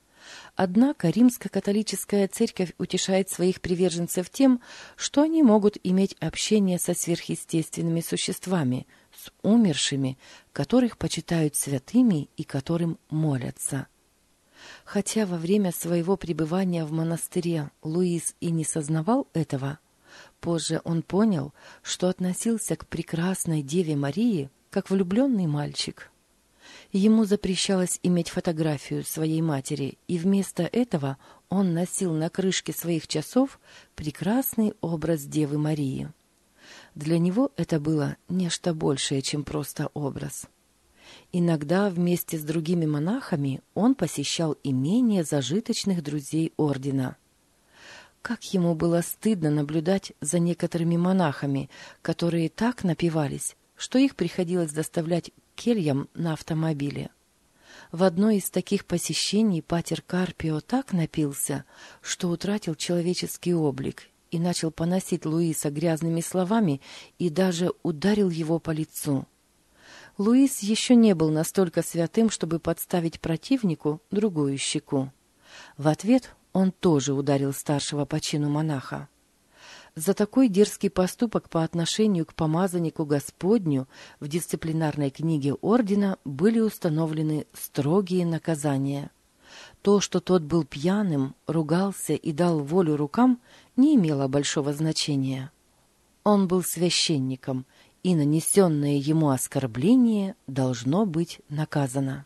Однако римско-католическая церковь утешает своих приверженцев тем, что они могут иметь общение со сверхъестественными существами, с умершими, которых почитают святыми и которым молятся. Хотя во время своего пребывания в монастыре Луис и не сознавал этого, позже он понял, что относился к прекрасной Деве Марии как влюбленный мальчик. Ему запрещалось иметь фотографию своей матери, и вместо этого он носил на крышке своих часов прекрасный образ Девы Марии. Для него это было нечто большее, чем просто образ. Иногда вместе с другими монахами он посещал имения зажиточных друзей ордена. Как ему было стыдно наблюдать за некоторыми монахами, которые так напивались, что их приходилось доставлять к кельям на автомобиле. В одно из таких посещений патер Карпио так напился, что утратил человеческий облик и начал поносить Луиса грязными словами и даже ударил его по лицу. Луис еще не был настолько святым, чтобы подставить противнику другую щеку. В ответ он тоже ударил старшего по чину монаха. За такой дерзкий поступок по отношению к помазаннику Господню в дисциплинарной книге ордена были установлены строгие наказания. То, что тот был пьяным, ругался и дал волю рукам, не имело большого значения. Он был священником, и нанесенное ему оскорбление должно быть наказано.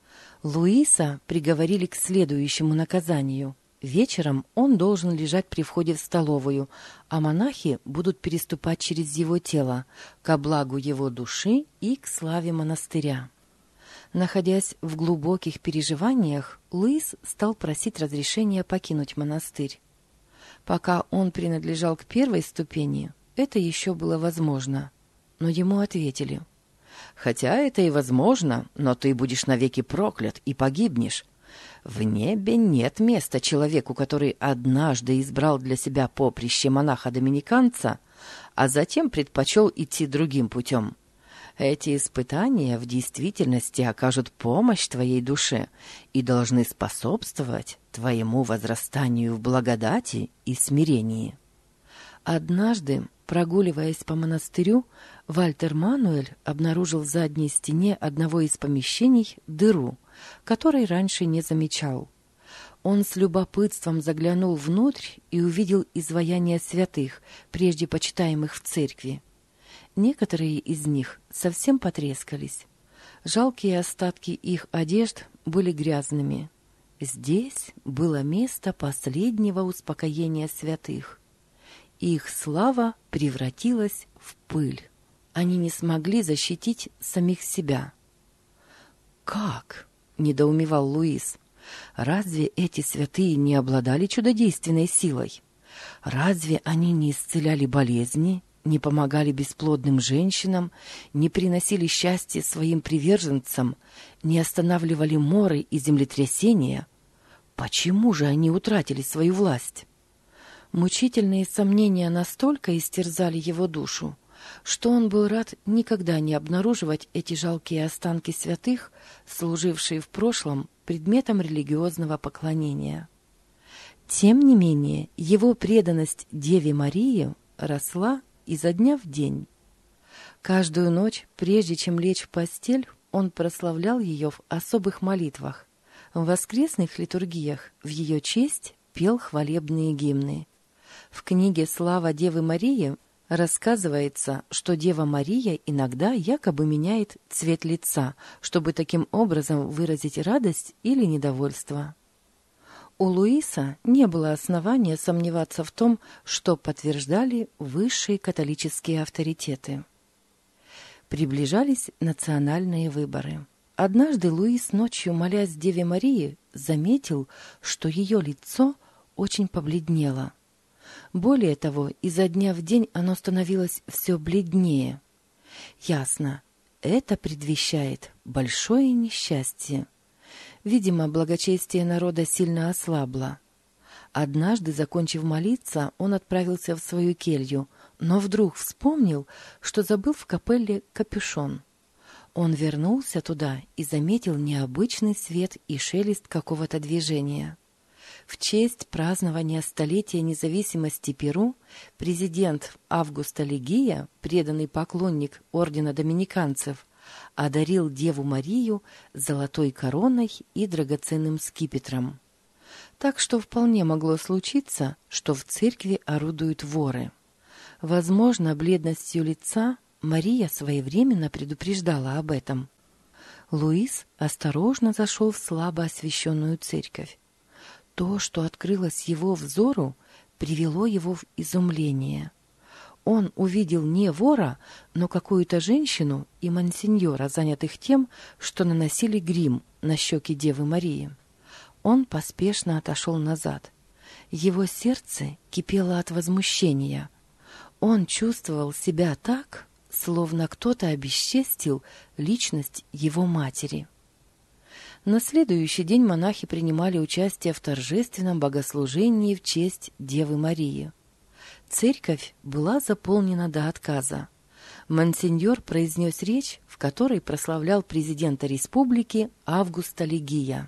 Луиса приговорили к следующему наказанию. Вечером он должен лежать при входе в столовую, а монахи будут переступать через его тело, ко благу его души и к славе монастыря. Находясь в глубоких переживаниях, Луис стал просить разрешения покинуть монастырь. Пока он принадлежал к первой ступени, это еще было возможно, но ему ответили: «Хотя это и возможно, но ты будешь навеки проклят и погибнешь. В небе нет места человеку, который однажды избрал для себя поприще монаха-доминиканца, а затем предпочел идти другим путем. Эти испытания в действительности окажут помощь твоей душе и должны способствовать твоему возрастанию в благодати и смирении». Однажды, прогуливаясь по монастырю, Вальтер Мануэль обнаружил в задней стене одного из помещений дыру, которой раньше не замечал. Он с любопытством заглянул внутрь и увидел изваяния святых, прежде почитаемых в церкви. Некоторые из них совсем потрескались. Жалкие остатки их одежд были грязными. Здесь было место последнего успокоения святых. Их слава превратилась в пыль. Они не смогли защитить самих себя. «Как?» — недоумевал Луис. «Разве эти святые не обладали чудодейственной силой? Разве они не исцеляли болезни, не помогали бесплодным женщинам, не приносили счастье своим приверженцам, не останавливали моры и землетрясения? Почему же они утратили свою власть?» Мучительные сомнения настолько истерзали его душу, что он был рад никогда не обнаруживать эти жалкие останки святых, служившие в прошлом предметом религиозного поклонения. Тем не менее, его преданность Деве Марии росла изо дня в день. Каждую ночь, прежде чем лечь в постель, он прославлял ее в особых молитвах. В воскресных литургиях в ее честь пел хвалебные гимны. В книге «Слава Девы Марии» рассказывается, что Дева Мария иногда якобы меняет цвет лица, чтобы таким образом выразить радость или недовольство. У Луиса не было основания сомневаться в том, что подтверждали высшие католические авторитеты. Приближались национальные выборы. Однажды Луис, ночью молясь Деве Марии, заметил, что ее лицо очень побледнело. Более того, изо дня в день оно становилось все бледнее. Ясно, это предвещает большое несчастье. Видимо, благочестие народа сильно ослабло. Однажды, закончив молиться, он отправился в свою келью, но вдруг вспомнил, что забыл в капелле капюшон. Он вернулся туда и заметил необычный свет и шелест какого-то движения. В честь празднования столетия независимости Перу президент Августо Легия, преданный поклонник ордена доминиканцев, одарил Деву Марию золотой короной и драгоценным скипетром. Так что вполне могло случиться, что в церкви орудуют воры. Возможно, бледностью лица Мария своевременно предупреждала об этом. Луис осторожно зашел в слабо освещенную церковь. То, что открылось его взору, привело его в изумление. Он увидел не вора, но какую-то женщину и монсеньора, занятых тем, что наносили грим на щеки Девы Марии. Он поспешно отошел назад. Его сердце кипело от возмущения. Он чувствовал себя так, словно кто-то обесчестил личность его матери. На следующий день монахи принимали участие в торжественном богослужении в честь Девы Марии. Церковь была заполнена до отказа. Монсеньор произнес речь, в которой прославлял президента республики Августо Легия.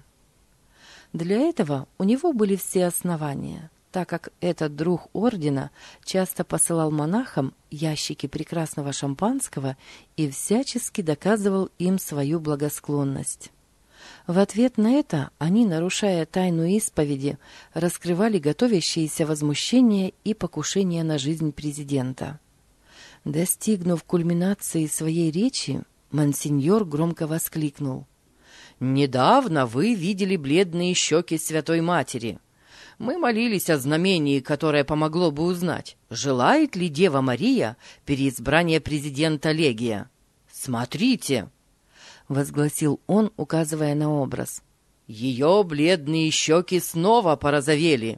Для этого у него были все основания, так как этот друг ордена часто посылал монахам ящики прекрасного шампанского и всячески доказывал им свою благосклонность. В ответ на это они, нарушая тайну исповеди, раскрывали готовящиеся возмущения и покушения на жизнь президента. Достигнув кульминации своей речи, монсеньор громко воскликнул: «Недавно вы видели бледные щеки Святой Матери. Мы молились о знамении, которое помогло бы узнать, желает ли Дева Мария переизбрания президента Легия. Смотрите!» — возгласил он, указывая на образ. «Ее бледные щеки снова порозовели.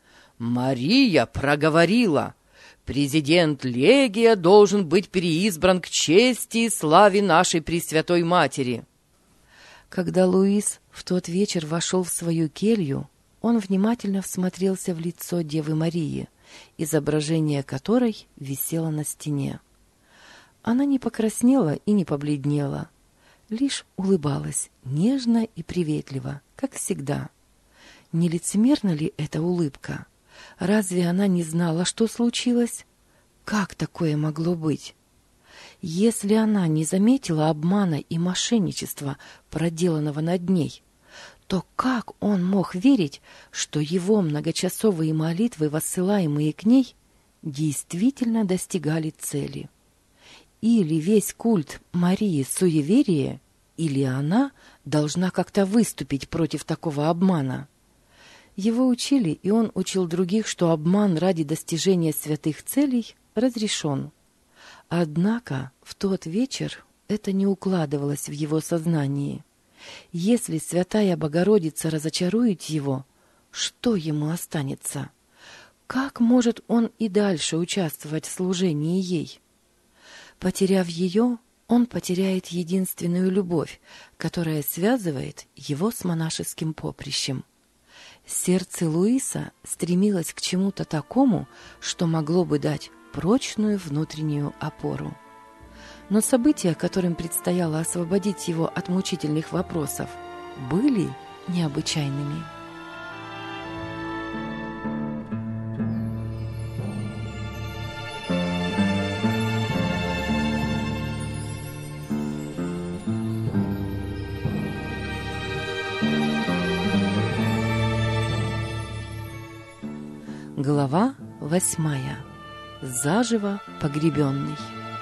Мария проговорила: президент Легия должен быть переизбран к чести и славе нашей Пресвятой Матери». Когда Луис в тот вечер вошел в свою келью, он внимательно всмотрелся в лицо Девы Марии, изображение которой висело на стене. Она не покраснела и не побледнела, лишь улыбалась нежно и приветливо, как всегда. Не лицемерна ли эта улыбка? Разве она не знала, что случилось? Как такое могло быть? Если она не заметила обмана и мошенничества, проделанного над ней, то как он мог верить, что его многочасовые молитвы, воссылаемые к ней, действительно достигали цели? Или весь культ Марии суеверие, или она должна как-то выступить против такого обмана? Его учили, и он учил других, что обман ради достижения святых целей разрешен. Однако в тот вечер это не укладывалось в его сознании. Если Святая Богородица разочарует его, что ему останется? Как может он и дальше участвовать в служении ей? Потеряв ее, он потеряет единственную любовь, которая связывает его с монашеским поприщем. Сердце Луиса стремилось к чему-то такому, что могло бы дать прочную внутреннюю опору. Но события, которым предстояло освободить его от мучительных вопросов, были необычайными. Глава 8. Заживо погребенный.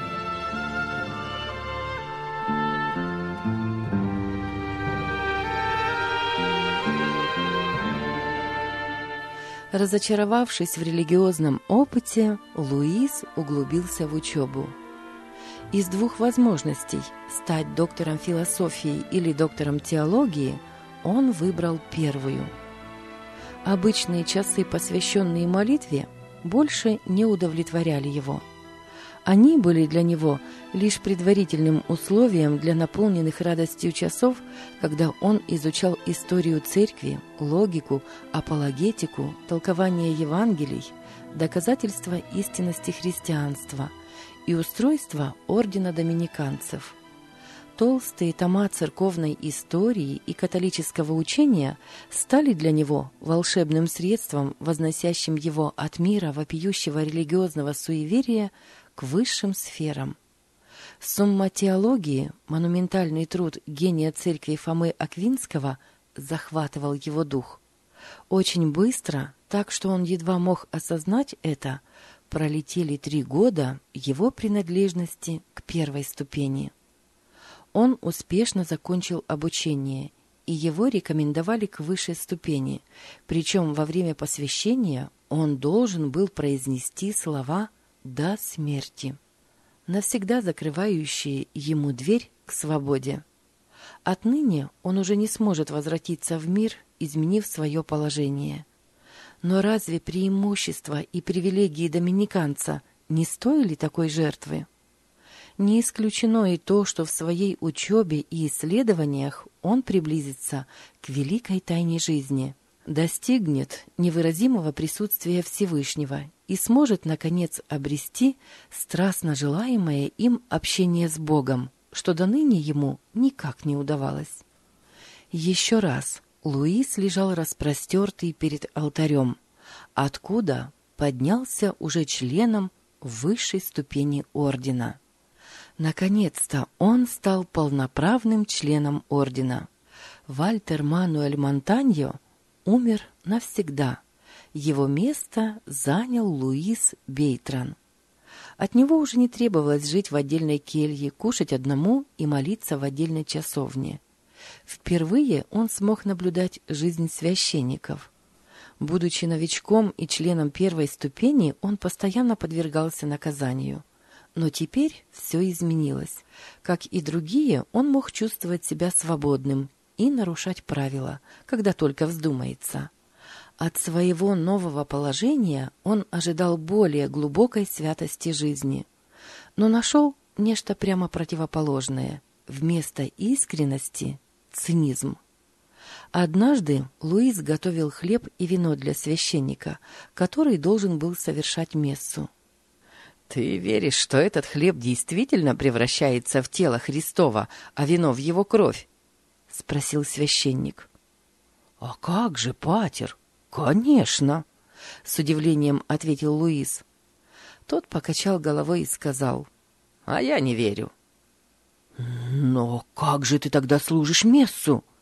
Разочаровавшись в религиозном опыте, Луис углубился в учебу. Из двух возможностей – стать доктором философии или доктором теологии – он выбрал первую. Обычные часы, посвященные молитве, больше не удовлетворяли его. Они были для него лишь предварительным условием для наполненных радостью часов, когда он изучал историю церкви, логику, апологетику, толкование Евангелий, доказательства истинности христианства и устройство ордена доминиканцев. Толстые тома церковной истории и католического учения стали для него волшебным средством, возносящим его от мира вопиющего религиозного суеверия к высшим сферам. Сумма теологии, монументальный труд гения церкви Фомы Аквинского, захватывал его дух. Очень быстро, так что он едва мог осознать это, пролетели 3 года его принадлежности к первой ступени. Он успешно закончил обучение, и его рекомендовали к высшей ступени, причем во время посвящения он должен был произнести слова «до смерти», навсегда закрывающие ему дверь к свободе. Отныне он уже не сможет возвратиться в мир, изменив свое положение. Но разве преимущества и привилегии доминиканца не стоили такой жертвы? Не исключено и то, что в своей учебе и исследованиях он приблизится к великой тайне жизни, достигнет невыразимого присутствия Всевышнего и сможет, наконец, обрести страстно желаемое им общение с Богом, что доныне ему никак не удавалось. Еще раз Луис лежал распростертый перед алтарем, откуда поднялся уже членом высшей ступени ордена. Наконец-то он стал полноправным членом ордена. Вальтер Мануэль Монтаньо умер навсегда. Его место занял Луис Бейтран. От него уже не требовалось жить в отдельной келье, кушать одному и молиться в отдельной часовне. Впервые он смог наблюдать жизнь священников. Будучи новичком и членом первой ступени, он постоянно подвергался наказанию. Но теперь все изменилось. Как и другие, он мог чувствовать себя свободным и нарушать правила, когда только вздумается. От своего нового положения он ожидал более глубокой святости жизни, но нашел нечто прямо противоположное. Вместо искренности – цинизм. Однажды Луис готовил хлеб и вино для священника, который должен был совершать мессу. «Ты веришь, что этот хлеб действительно превращается в тело Христова, а вино в его кровь?» — спросил священник. «А как же, патер? Конечно!» — с удивлением ответил Луис. Тот покачал головой и сказал: «А я не верю». «Но как же ты тогда служишь мессу?»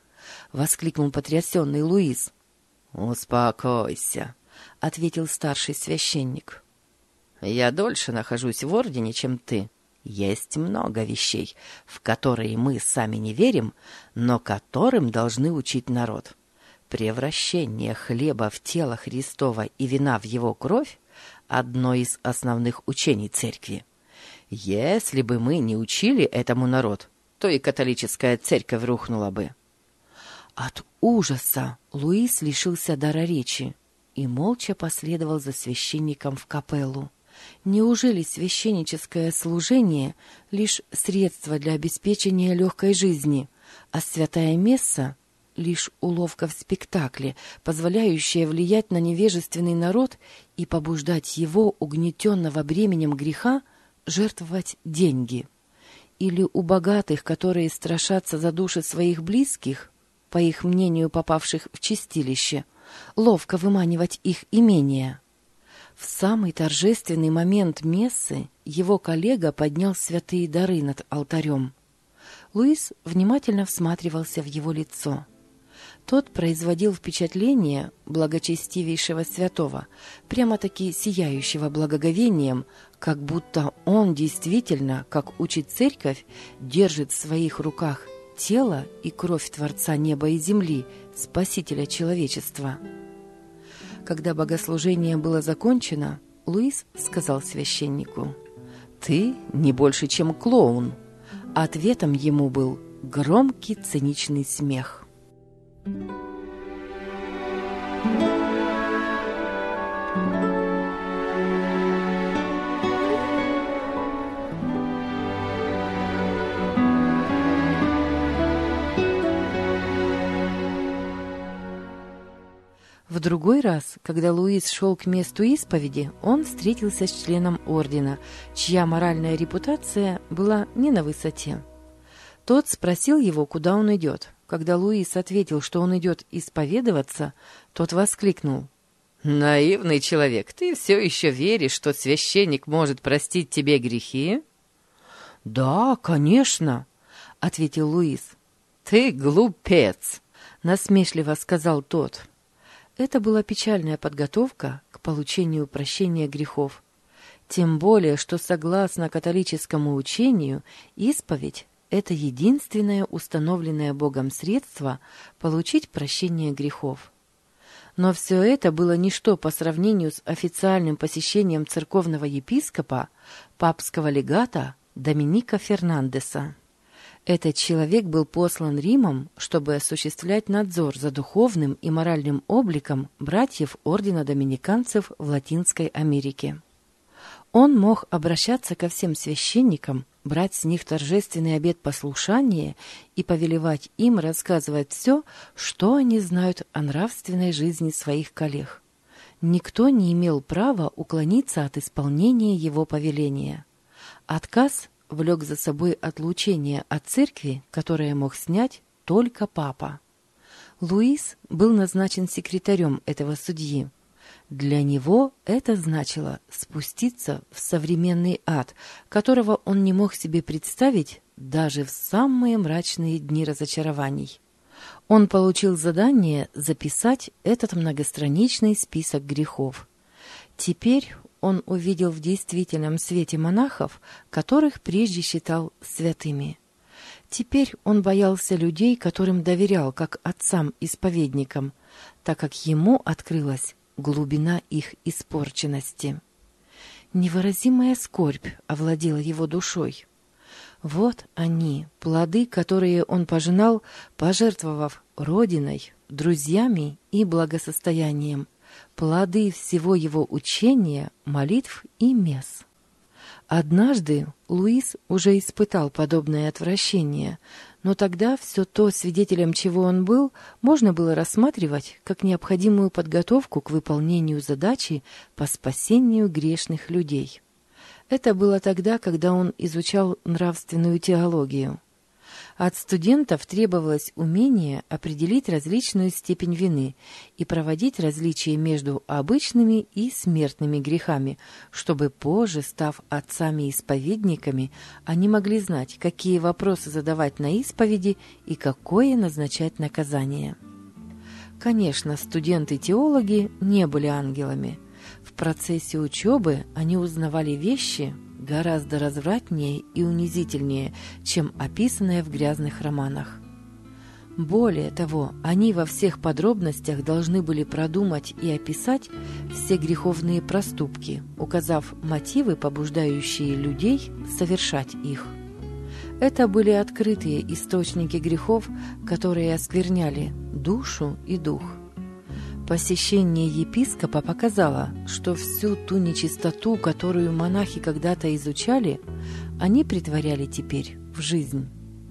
— воскликнул потрясенный Луис. «Успокойся», — ответил старший священник. «Я дольше нахожусь в ордене, чем ты. Есть много вещей, в которые мы сами не верим, но которым должны учить народ. Превращение хлеба в тело Христова и вина в его кровь – одно из основных учений церкви. Если бы мы не учили этому народ, то и католическая церковь рухнула бы». От ужаса Луис лишился дара речи и молча последовал за священником в капеллу. Неужели священническое служение — лишь средство для обеспечения легкой жизни, а святая месса — лишь уловка в спектакле, позволяющая влиять на невежественный народ и побуждать его, угнетенного бременем греха, жертвовать деньги? Или у богатых, которые страшатся за души своих близких, по их мнению попавших в чистилище, ловко выманивать их имения? В самый торжественный момент мессы его коллега поднял святые дары над алтарем. Луис внимательно всматривался в его лицо. Тот производил впечатление благочестивейшего святого, прямо-таки сияющего благоговением, как будто он действительно, как учит церковь, держит в своих руках тело и кровь Творца неба и земли, Спасителя человечества. Когда богослужение было закончено, Луис сказал священнику: «Ты не больше, чем клоун». Ответом ему был громкий циничный смех. В другой раз, когда Луис шел к месту исповеди, он встретился с членом ордена, чья моральная репутация была не на высоте. Тот спросил его, куда он идет. Когда Луис ответил, что он идет исповедоваться, тот воскликнул: «Наивный человек, ты все еще веришь, что священник может простить тебе грехи?» «Да, конечно», — ответил Луис. «Ты глупец», — насмешливо сказал тот. Это была печальная подготовка к получению прощения грехов. Тем более, что, согласно католическому учению, исповедь — это единственное установленное Богом средство получить прощение грехов. Но все это было ничто по сравнению с официальным посещением церковного епископа, папского легата Доминика Фернандеса. Этот человек был послан Римом, чтобы осуществлять надзор за духовным и моральным обликом братьев ордена доминиканцев в Латинской Америке. Он мог обращаться ко всем священникам, брать с них торжественный обет послушания и повелевать им рассказывать все, что они знают о нравственной жизни своих коллег. Никто не имел права уклониться от исполнения его повеления. Отказ влек за собой отлучение от церкви, которое мог снять только папа. Луис был назначен секретарем этого судьи. Для него это значило спуститься в современный ад, которого он не мог себе представить даже в самые мрачные дни разочарований. Он получил задание записать этот многостраничный список грехов. Теперь он увидел в действительном свете монахов, которых прежде считал святыми. Теперь он боялся людей, которым доверял, как отцам-исповедникам, так как ему открылась глубина их испорченности. Невыразимая скорбь овладела его душой. Вот они, плоды, которые он пожинал, пожертвовав родиной, друзьями и благосостоянием, плоды всего его учения, молитв и мес. Однажды Луис уже испытал подобное отвращение, но тогда все то, свидетелем чего он был, можно было рассматривать как необходимую подготовку к выполнению задачи по спасению грешных людей. Это было тогда, когда он изучал нравственную теологию. От студентов требовалось умение определить различную степень вины и проводить различия между обычными и смертными грехами, чтобы позже, став отцами-исповедниками, они могли знать, какие вопросы задавать на исповеди и какое назначать наказание. Конечно, студенты-теологи не были ангелами. В процессе учебы они узнавали вещи гораздо развратнее и унизительнее, чем описанные в грязных романах. Более того, они во всех подробностях должны были продумать и описать все греховные проступки, указав мотивы, побуждающие людей совершать их. Это были открытые источники грехов, которые оскверняли душу и дух. Посещение епископа показало, что всю ту нечистоту, которую монахи когда-то изучали, они претворяли теперь в жизнь.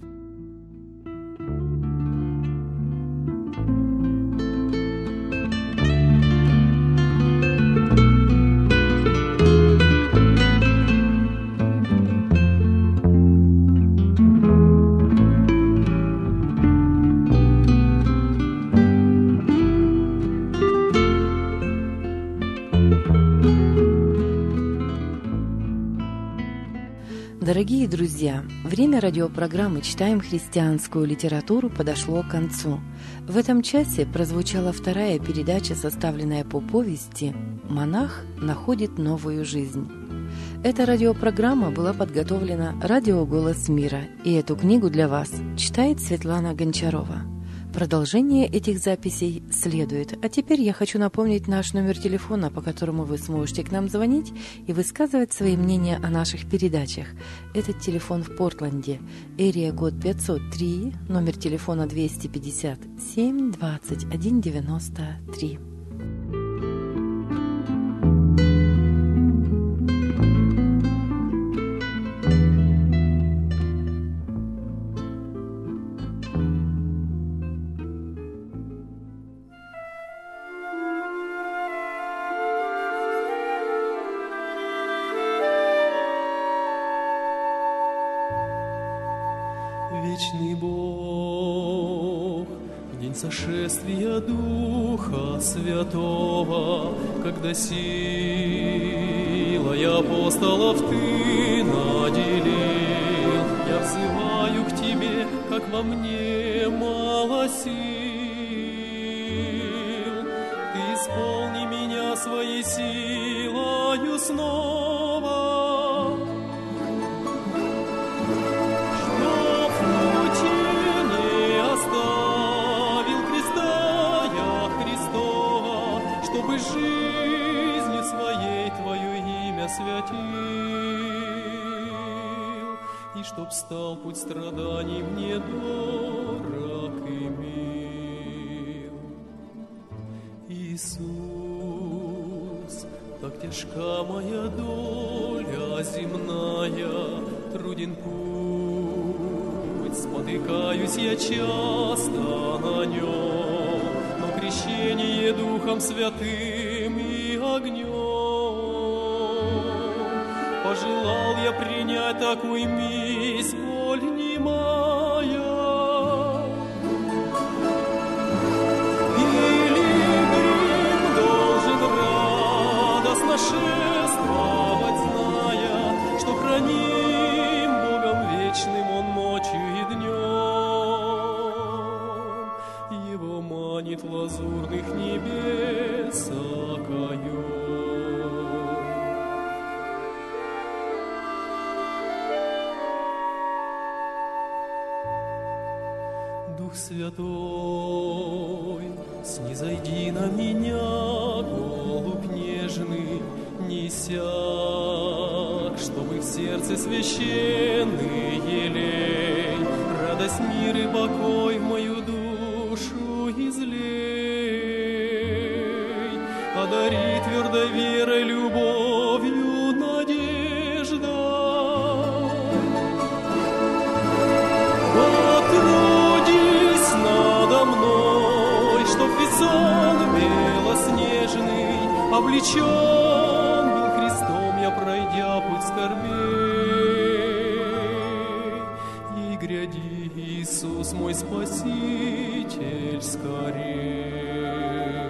Дорогие друзья, время радиопрограммы «Читаем христианскую литературу» подошло к концу. В этом часе прозвучала вторая передача, составленная по повести «Монах находит новую жизнь». Эта радиопрограмма была подготовлена «Радио Голос Мира», и эту книгу для вас читает Светлана Гончарова. Продолжение этих записей следует. А теперь я хочу напомнить наш номер телефона, по которому вы сможете к нам звонить и высказывать свои мнения о наших передачах. Этот телефон в Портленде. Эрия-код 503, номер телефона 257 21 93. Вечный Бог, в день сошествия Духа Святого, когда силой апостолов Ты наделил, я взываю к Тебе, как во мне мало сил. Ты исполни меня своей силою снова, жизнью своей Твое имя святил, и чтоб стал путь страданий мне дорог и мил. Иисус, так тяжка моя доля земная, труден путь, спотыкаюсь я часто на нем, крещение Духом Святым и огнем. Пожелал я принять такую миссию, боль немая. Пилигрим должен радостно шествовать, зная, что храним Богом вечным он ночью и днем. Его манит лазурных небес окоем. Дух Святой, снизойди на меня, голубь нежный, не иссяк, чтобы в сердце священный елей, радость, мир и покой в мою душу излей. Одари твердой верой, любовью, надежда. Потрудись надо мной, чтоб весь сон белоснежный облечен был Христом, я пройдя путь скорбей. И гряди, Иисус мой Спаситель, скорей.